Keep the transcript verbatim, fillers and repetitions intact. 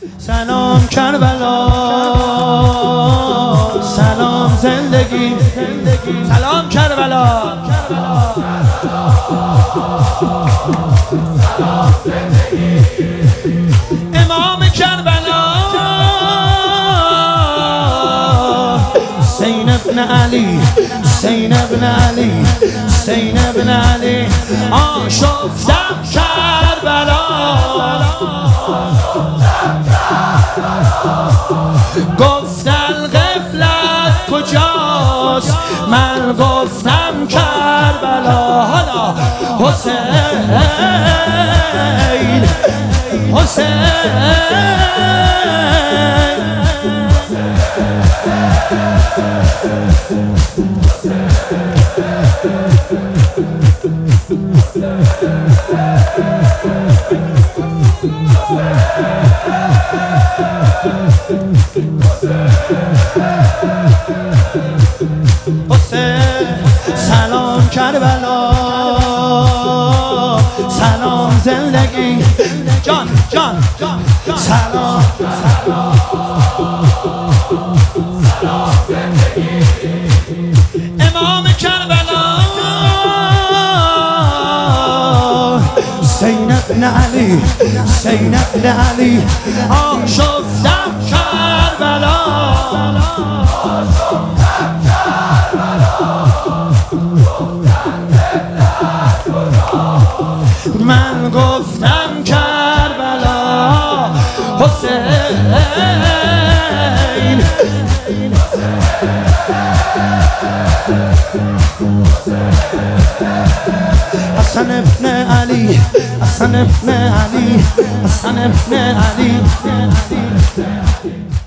سلام کربلا، سلام زندگی، سلام کربلا، امام کربلا حسین ابن علی، حسین ابن علی، حسین ابن علی. آشفتم کربلا، گفتن غفلت کجاست، من گفتم کربلا. حالا حسین حسین سلام کربلا، سلام زندگی، جان جان سلام، امام کربلا حسین ابن علی، حسین ابن علی. آشفتم کربلا، من گفتم کربلا. حسین حسن ابن علی، حسن ابن علی، حسن ابن علی.